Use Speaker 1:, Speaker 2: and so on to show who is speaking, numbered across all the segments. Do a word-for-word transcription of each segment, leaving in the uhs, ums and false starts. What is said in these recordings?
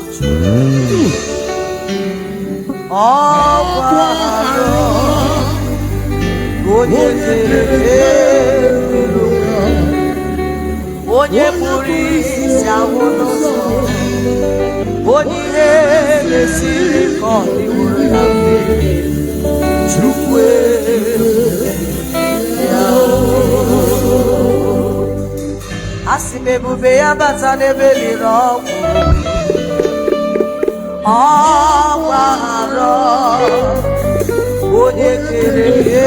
Speaker 1: Onye purisi awunoso, onye mesiri kodi wurafi, chukwe yao. Asibebube yabata nebeli rogu, awaro, onye kereye,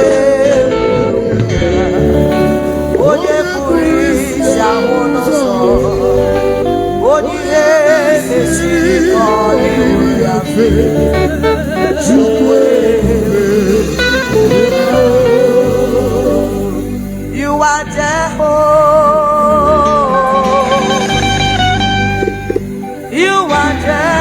Speaker 1: onye purisi awunoso, onye mesiri kodi wurafi, chukwe yao. You are Jehovah. You are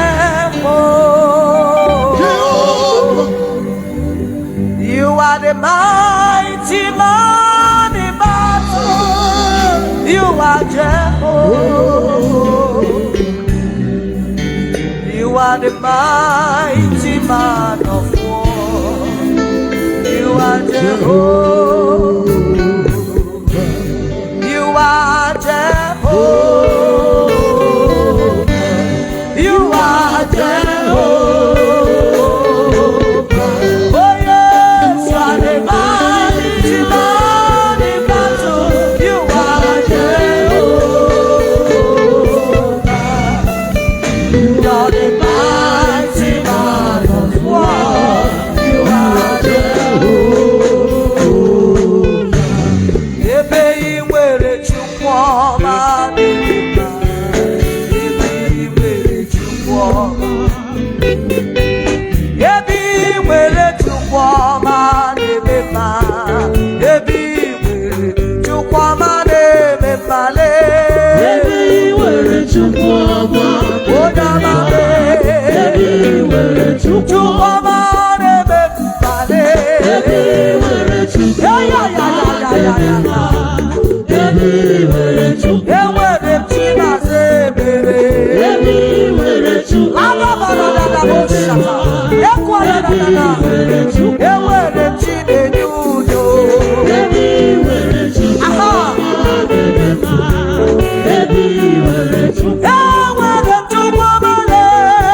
Speaker 1: Jehovah. You are the mighty man in battle. You are Jehovah. You are the mighty man of war. You are Jehovah. You are Jehovah. You are Jehovah. Oh yes, you are the mighty man in battle. You are Jehovah. You are the mighty man of war. You are Jehovah. Ebe iwere chukwuma n'ime ebe iwere chukwuma. Ebe iwere chukwuma n'ime ma ebe iwere chukwuma n'ime male.
Speaker 2: Ebe iwere chukwuma
Speaker 1: Odamame
Speaker 2: Ebe iwere
Speaker 1: chukwuma n'ime male.
Speaker 2: Ebe iwere chukwuma
Speaker 1: Ya ya ya ya ya ya ya.
Speaker 2: Ebe iwere chukwuma
Speaker 1: Enwere Chimaze ebere.
Speaker 2: Ebe iwere chukwuma
Speaker 1: Alabaradadabosata. Ekwaradadada. Enwere Chinenye udo.
Speaker 2: Ebe iwere chukwuma
Speaker 1: Aha.
Speaker 2: Ebe iwere chukwuma
Speaker 1: Enwere Chukwumale.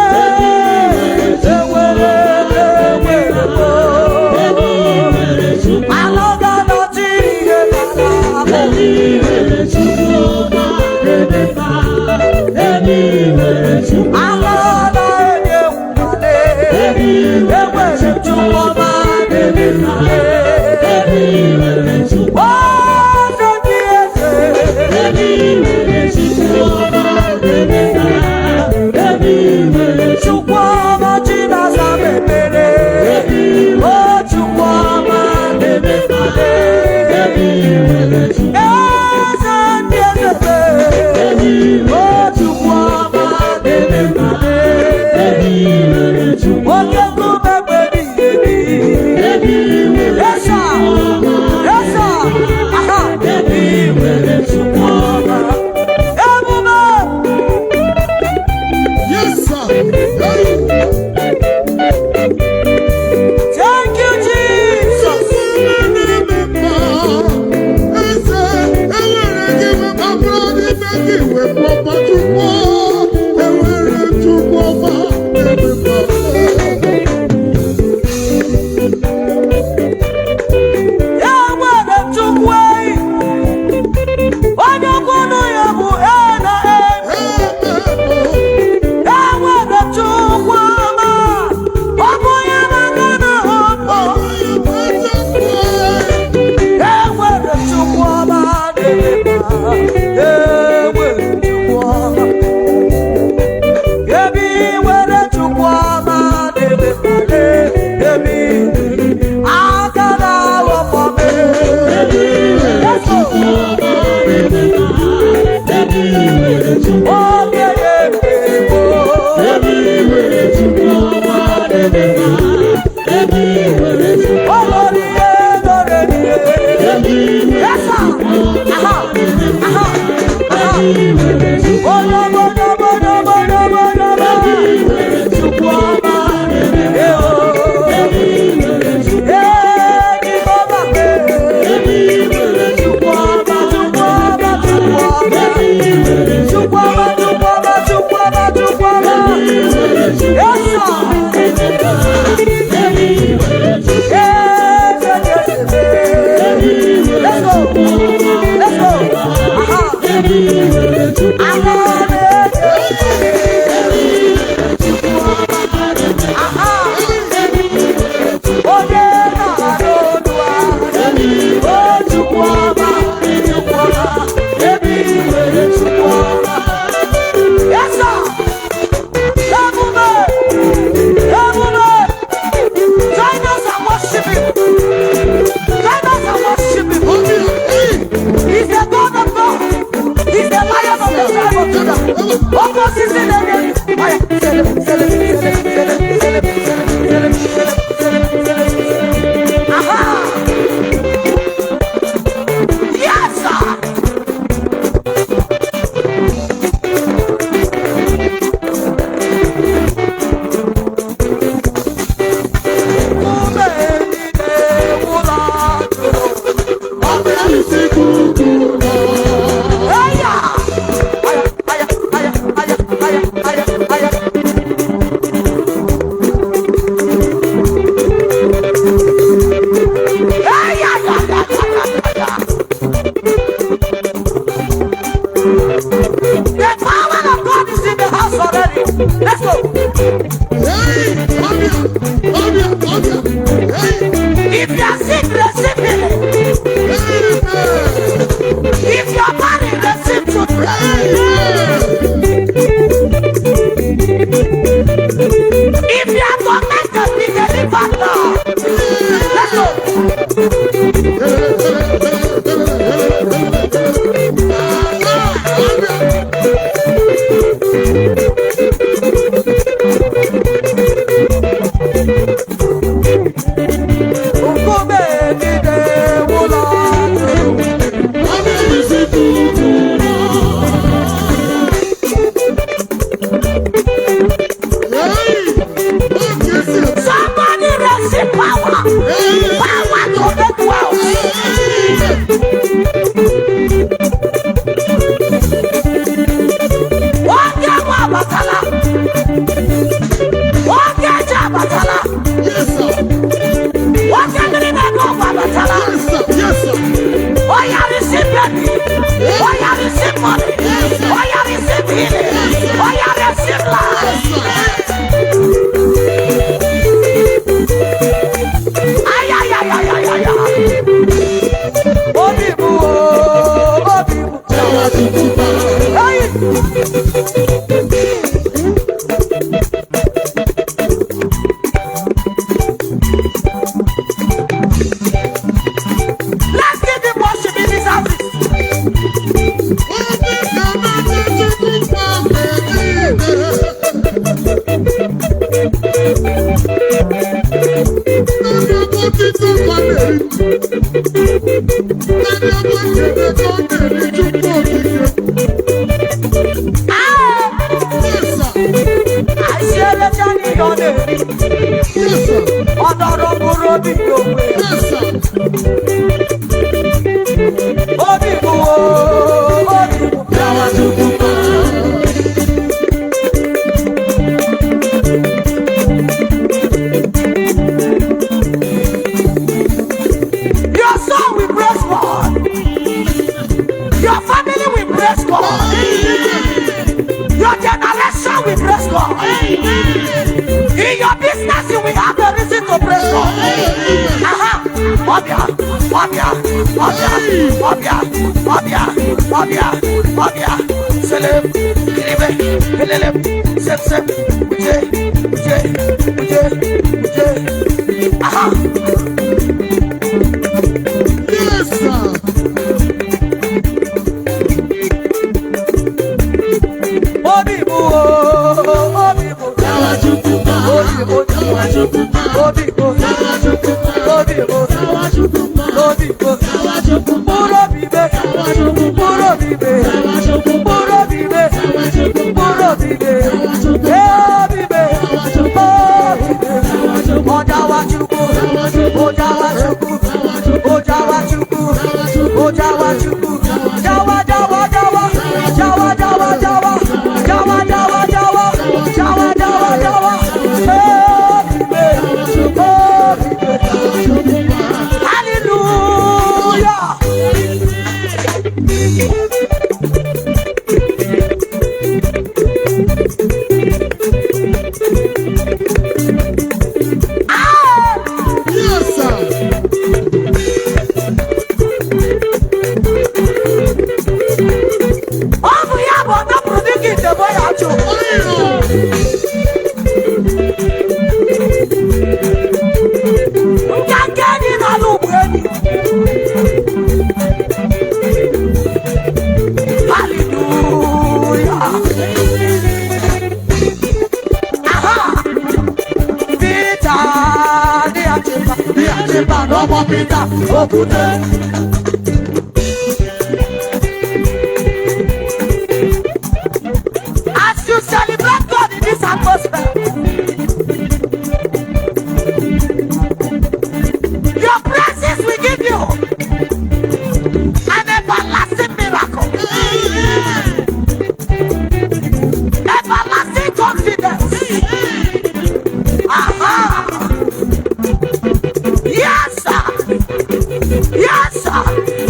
Speaker 1: Enwere enwere mo.
Speaker 2: Ebe iwere chukwuma
Speaker 1: Alọgadọtị ihe bara ahụ.
Speaker 2: Ebe iwere chukwuma Ebe iwere chukwuma
Speaker 1: Alọda enye nwale. Enwere Chukwuma n'ebe male.
Speaker 2: Ebe iwere chukwuma
Speaker 1: Ọdụ ndị eze.
Speaker 2: Ebe iwere chukwuma Ebe iwere
Speaker 1: Chukwuma Chinaza mepere. O Chukwuma n'ebe male.
Speaker 2: Ebe iwere chukwuma
Speaker 1: Eze ndị eze. O Chukwuma n'ebe male.
Speaker 2: Ebe iwere chukwuma
Speaker 1: Oke nkume gberi ebi.
Speaker 2: Ebe iwere
Speaker 1: Yes, sir. Yes, sir. Aha.
Speaker 2: Ebe iwere chukwuma
Speaker 1: Emume.
Speaker 3: Yes, sir.
Speaker 1: Thank you, Jesus. Enwere Chukwu eyi. Onye kwunu ya bụ ena emi. Enwere Chukwu ọma. Ọ bụ ya maka na ọkpọ. Enwere Chukwu ọma na-eme mma. Enwere Chukwu ọma. Ebi nwere Chukwu ọma na-eme mma. Ebi aka na-aghọkọ m.
Speaker 2: Ebe iwere chukwuma Ebe iwere chukwuma
Speaker 1: Oge ya ekpegbo.
Speaker 2: Ebe iwere chukwuma Ebe iwere chukwuma
Speaker 1: Olori ihe lore ihe.
Speaker 2: Ebe iwere
Speaker 1: Yes, sir. Aha. Aha. Aha.
Speaker 2: Ebe iwere chukwuma
Speaker 1: Oyo, oyo, oyo, oyo, oyo, oyo. Lọ́mọ Peter Okute. As you celebrate God in this atmosphere, your praises will give you an everlasting miracle, everlasting confidence. Aha! Yes, sir. Yes, sir.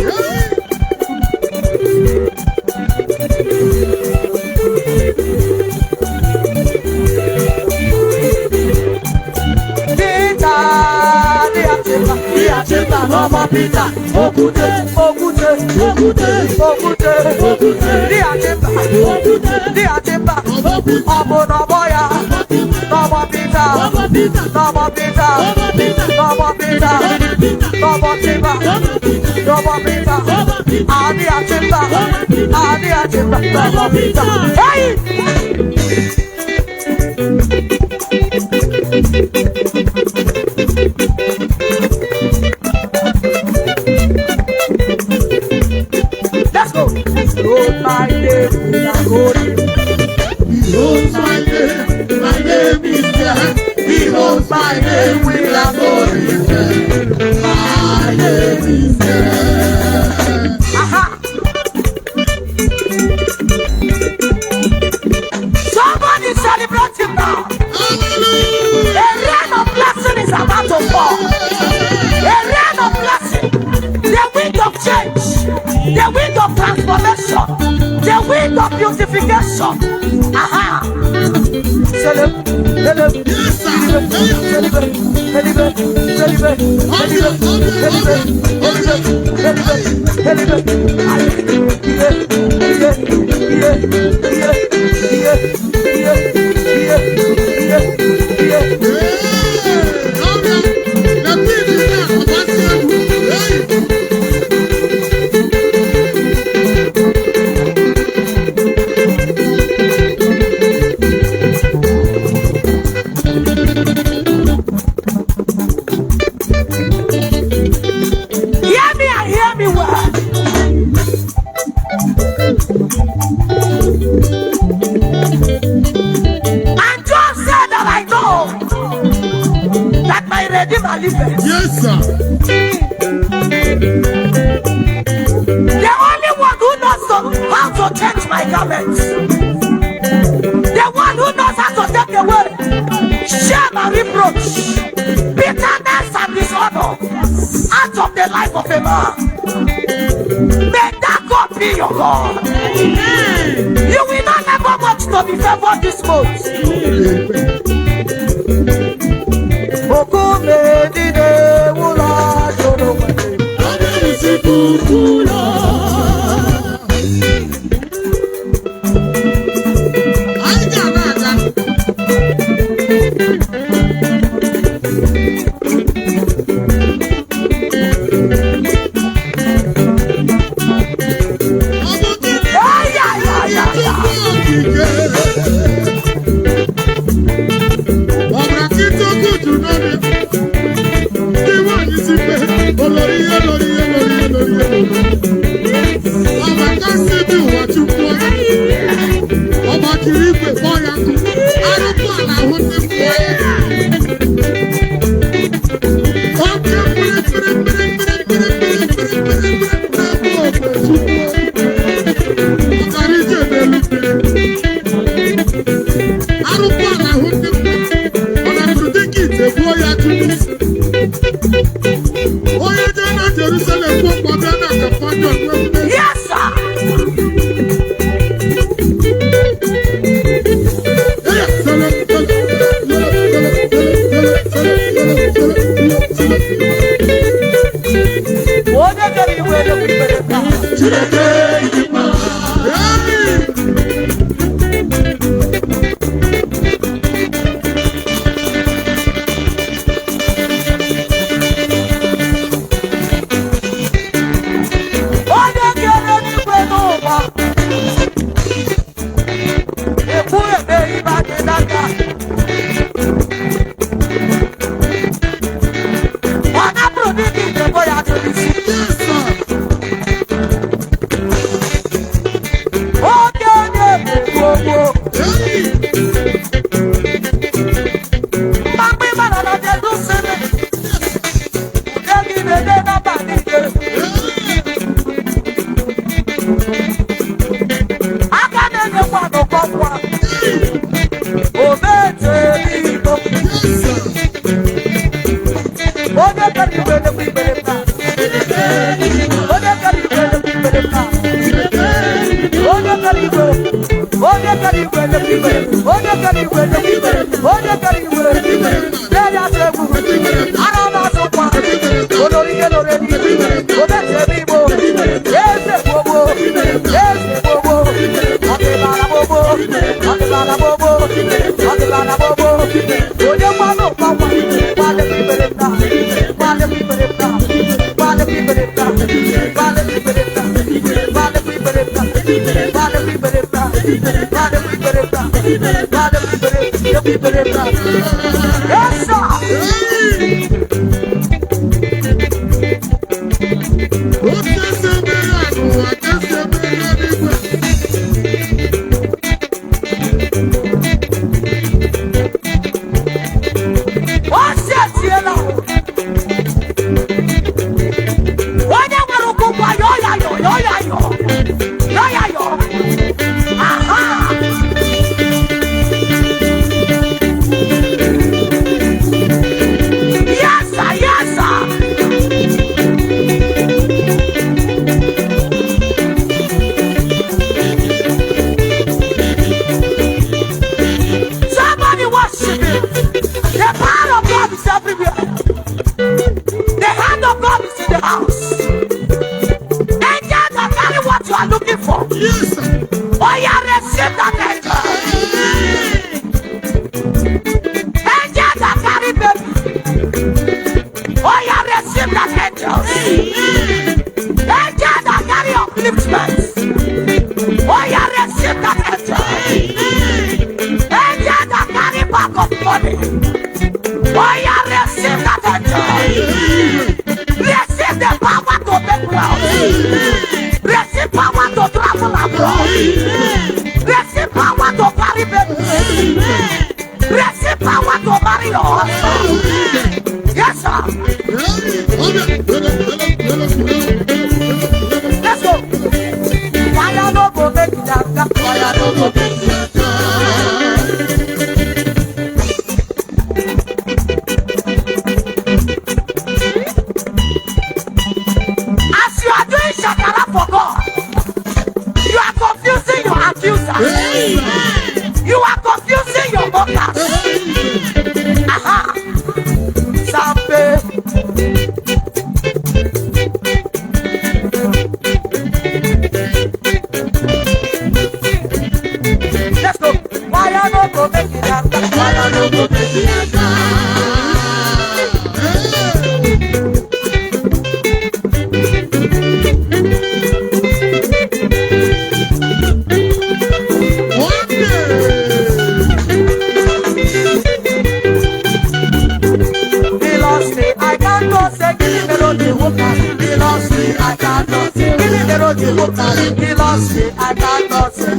Speaker 1: Lọ́mọ Peter Okute, Okute, Okute, Okute, Okute, ní àjẹmbá, ní àjẹmbá, ọmọ nọ̀bọ̀yà, lọ́mọ Peter, lọ́mọ Peter, lọ́mọ Peter, lọ́mọ Peter, lọ́mọ Peter, àní àjẹmbá, àní àjẹmbá, lọ́mọ Peter. Hey! Let's go. Hold my name, we are going.
Speaker 2: Behold my name, my name is there. Behold my name, we are going there. My name is there.
Speaker 1: Aha. Somebody celebrate him now. A rain of blessing is about to fall. A rain of blessing. The wind of change. The wind of transformation. The wind of beautification. Aha. Celebrate. Celebrate. Celebrate. Celebrate. Celebrate. Celebrate. Hear me and hear me well. And John said that I know that my Redeemer liveth.
Speaker 2: Yes, sir.
Speaker 1: The only one who knows to, how to change my garments. The one who knows how to take away shame and reproach, bitterness and dishonor out of the life of a man. May that God be your God. You will not never much to be favored this month. gbogbo. Mami mana na je do sene. Degi de de na ba ni je. Aka ne ne kwa no kwa kwa. Obete ni go. Oje kari be de bi be ta. Oje kari be de bi be ta. Oje kari be. Oje kari be de bi be. Oje kari be de bi be. Oje kari be. Le ya se bu. Ara na so kwa. Olori ke lore ni. Obete ni bo. Ese bobo. Ese bobo. Ate bana bobo. Ate bana bobo. Ate bana bobo. Oje kwa no kwa kwa. Wale bi be ta. Wale bi be ta. Wale bi be ta. Wale bi be ta. Wale bi be ta. Wale bi be ta. Wale bi be ta. Wale bi be ta. Yes sir. What's that here now? Wanya waruku kwa yo ya yo yo ya yo yo ya yo. Aha. Yes sir, yes sir. Somebody worship him. The power of God is everywhere. The hand of God is in the house. Angels are carrying what you are looking for.
Speaker 2: Yes, sir.
Speaker 1: Oh, yeah, receive that angel. Angels are carrying baby. Oh, yeah, receive that angel. Angels are carrying upliftments. Oh, yeah, receive that angel. Angels are carrying back of money. Oh, yeah, receive that angel. Receive the power to make ground. Receive power to travel abroad. Receive power to carry babies. Receive power to marry your husband. Yes, sir. Let's go. Fire no go make it down. Fire no go make it down. As you are doing shakara for God, you are confusing your accusers. You are confusing your mockers. Aha. Sampe. Let's go. Why are no go make it down? Why are no go make it down? He lost me, I cannot say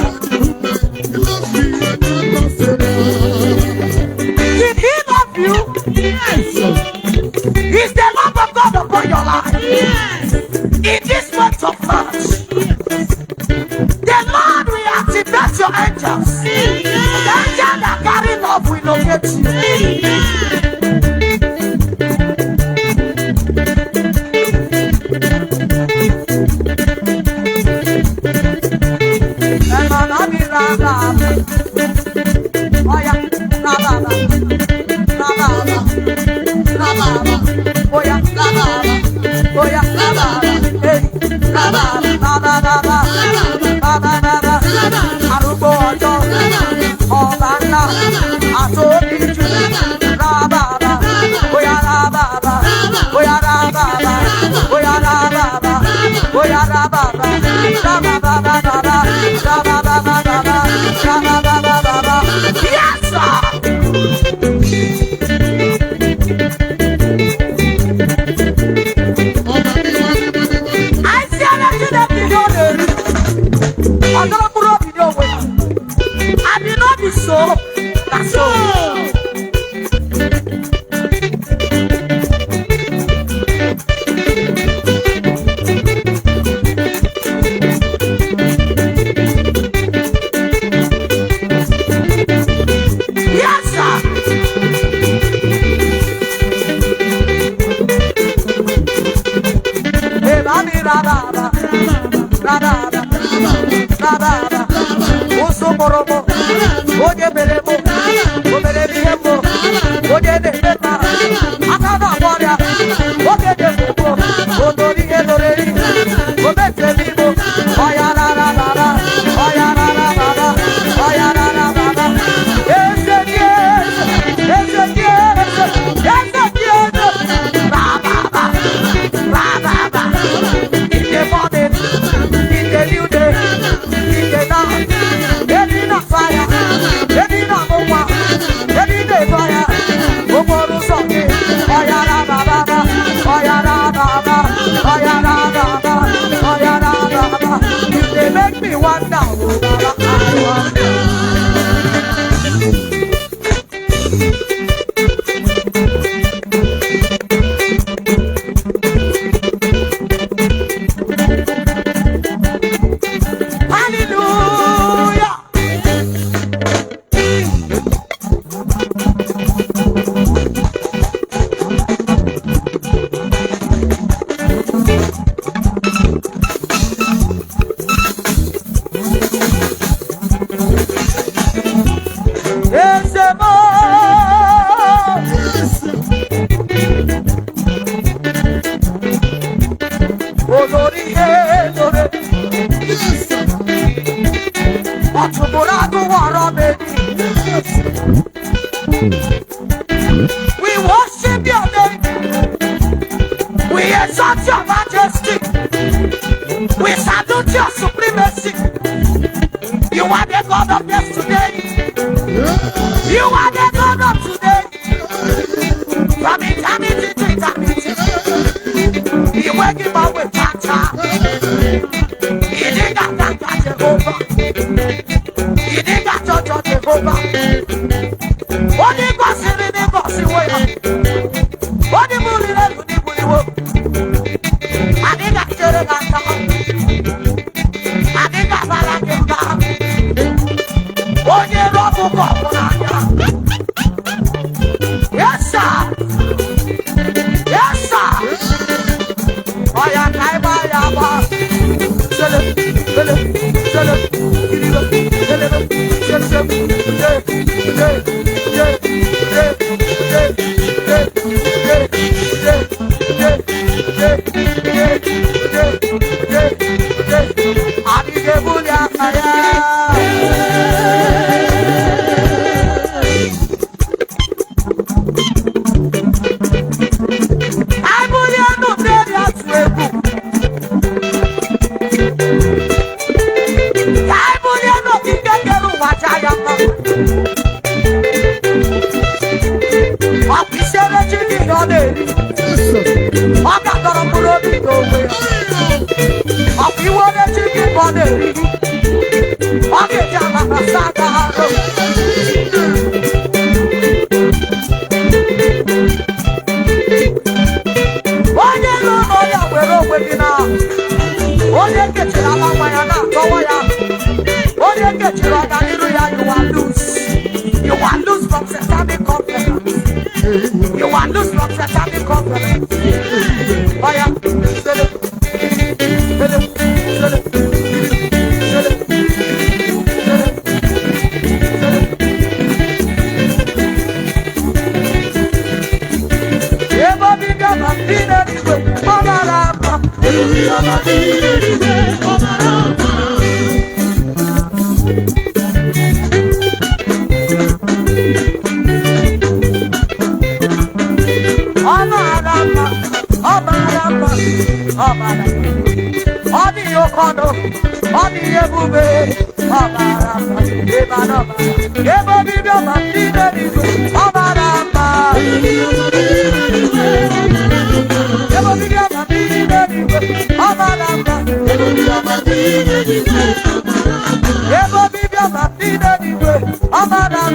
Speaker 1: Did he love you? Yes. Is the love of God upon your life? Yes. In this month of March, the Lord will activate your angels. Yes. The angel that carry love will locate you. Yes. Baba, so, that's so. Yes, sir. Hey, Bobby, Rababa, Rababa, Rababa, Uso Moromo, Oye Beremo, Oberemo, Oye de Peta, Atana Moria, Oye de Fugo, Odori Edori, Obete Vivo, Oyana Rababa, Oyana Rababa, Oyana Rababa, yes, yes, yes, yes, yes, yes, Rababa, Rababa, in the morning, in the new day, in the night, any not fire, any not more, any day fire, Omoru Soke, Oyana Rababa, Oyana Rababa, Oyana Rababa, Oyana Rababa, if they make me wonder, oh, Baba, I wonder. Hallelujah. Yes, Lord. Olori edore. Otumuradu wara baby. We worship your name. We exalt your majesty. We salute your supremacy. You are the God of yesterday. You are the God of today. From eternity to eternity. You wake him up with Tata. You did not Tata Jehovah. You did not touch Jehovah. Only Bossy, the Bossy way. Only Bully, the Bully way. I think I should have got down. I think I got down. Only Robo Bob. Yes, sir. Yes, sir. Oya kaiba ya ba. Sele, sele, sele. Iriba, sele, sele, sele. Je, je, je, je, je, je, je, je, je, je, je. Abi de bulya kaya. You are loose from satanic confidence. You are loose from satanic confidence. Fire. Sele. Sele. Sele. Sele. Abada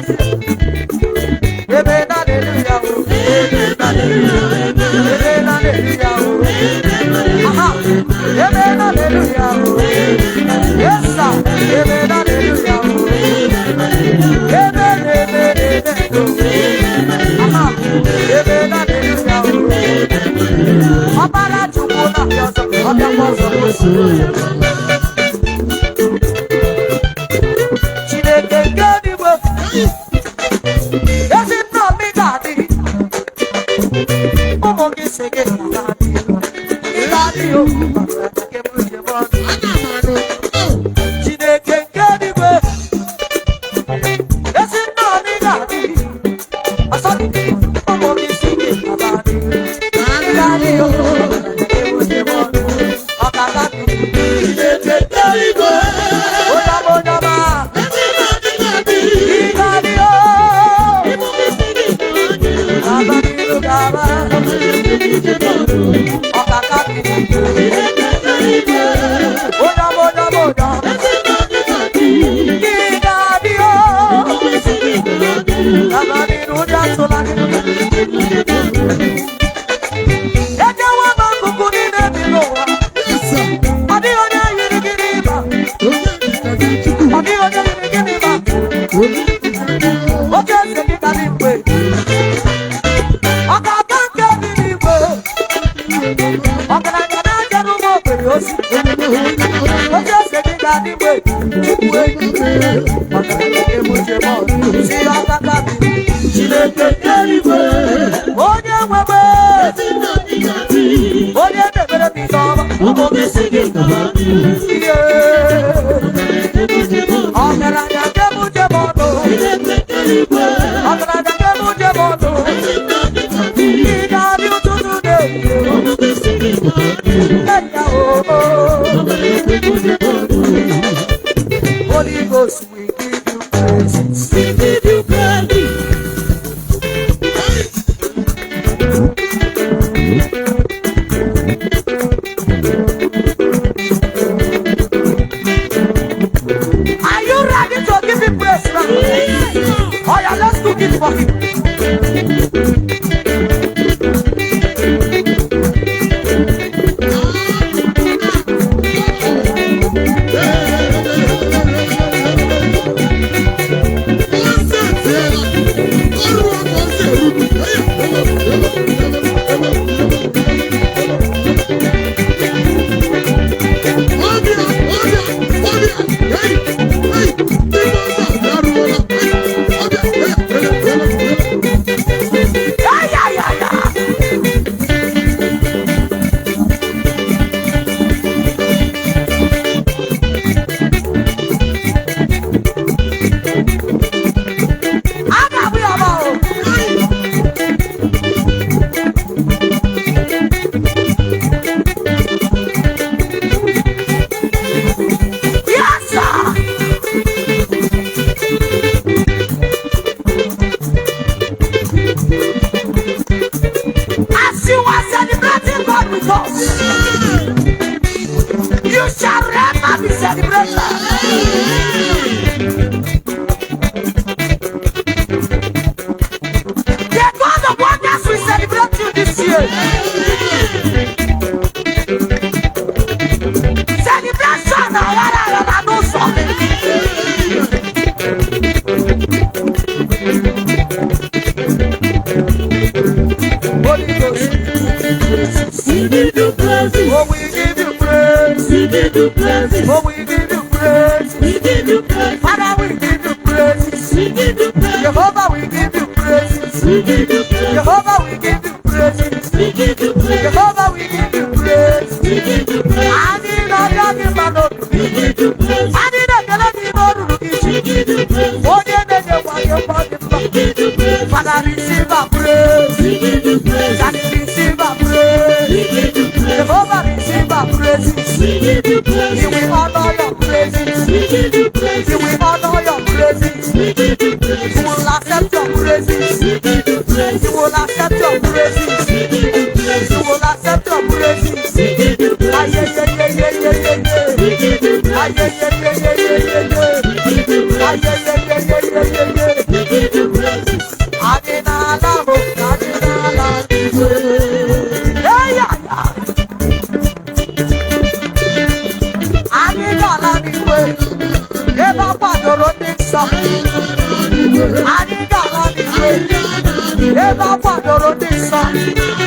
Speaker 1: Amen, hallelujah. Amen, hallelujah. Amen, hallelujah. Aha. Amen, hallelujah. Yes, sir. Amen, hallelujah. Amen, amen, amen. Aha. Amen, hallelujah. Abara chukuna yoso, abyamoso musu. Chineke ngediwe. Ezi no mi dadi. Omo kisege dadi. Dadi o. Ke muje mo. Chineke ngediwe. Ezi no mi dadi. Asani. Omo kisege dadi. Dadi o. Ke muje mo. Akaka. Chineke ngediwe. Oya mo nyama. Holy Ghost, we give you praise. We give you praise. Are you ready to give him praise now? Oh yeah, let's cook it for him. You shall never be celebrated. The God of wonders will celebrate you this year. Celebration, I don't Holy Ghost, we give you praise. Oh, we give you praise. We give you praise. Oh, we give you praise. We give you praise. Father, we give you praise. We give you praise. Jehovah, we give you praise. We give you praise. Jehovah, we give you praise. We give you praise. Jehovah, we give you praise. We give you praise. I need all your people. We give you praise. I need all your people. We give you praise. Oh, yeah, they don't want your body. We give you praise. Father, receive our praise. We give you praise. Daddy, receive our praise. We give you praise. Jehovah, receive our praises. We give you praise. You will honor your praises. We give you praise. You will honor your praises. We give you praise. You will accept your praises. We give you praise. You will accept your praises. We give you praise. You will accept your praises. We give you praise. Aye, aye, aye, aye, aye, aye. We give you praise. Aye, aye, aye, aye, aye, aye, aye. We give you praise. Aye, aye, aye, aye, aye, aye, aye. Akwadoro dị nsọ.